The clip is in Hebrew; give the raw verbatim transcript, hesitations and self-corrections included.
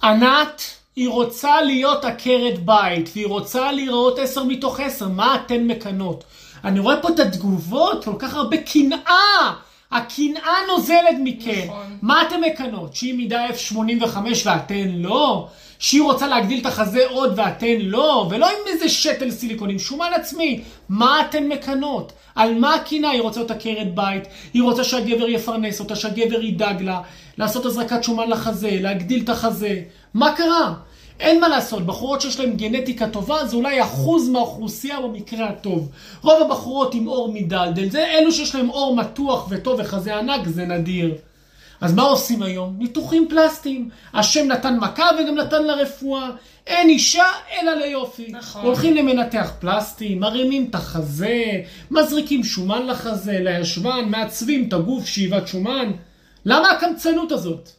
ענת, היא רוצה להיות עקרת בית, והיא רוצה לראות עשר מתוך עשר. מה אתן מקנות? אני רואה פה את התגובות, כל כך הרבה קנאה. הקנאה נוזלת מכן. נכון. מה אתן מקנות? שהיא מידה אף שמונים וחמש ואתן לא? שהיא רוצה להגדיל את החזה עוד ואתן לא? ולא עם איזה שתל סיליקונים, שומן עצמי. מה אתן מקנות? על מה הקנאה? היא רוצה להיות עקרת בית, היא רוצה שהגבר יפרנס אותה, שהגבר ידאג לה, לעשות הזרקת שומן לחזה, להגדיל את החזה. מה קרה? אין מה לעשות, בחורות שיש להן גנטיקה טובה, זה אולי אחוז מהאוכלוסייה במקרה הטוב. רוב הבחורות עם אור מדלדל, זה אלו שיש להם אור מתוח וטוב וחזה ענק, זה נדיר. אז מה עושים היום? ניתוחים פלסטיים. השם נתן מכה וגם נתן לרפואה. אין אישה אלא ליופי. נכון. הולכים למנתח פלסטי, מרימים את החזה, מזריקים שומן לחזה, לישבן, מעצבים את הגוף שאיבת שומן. למה הקמצנות הזאת?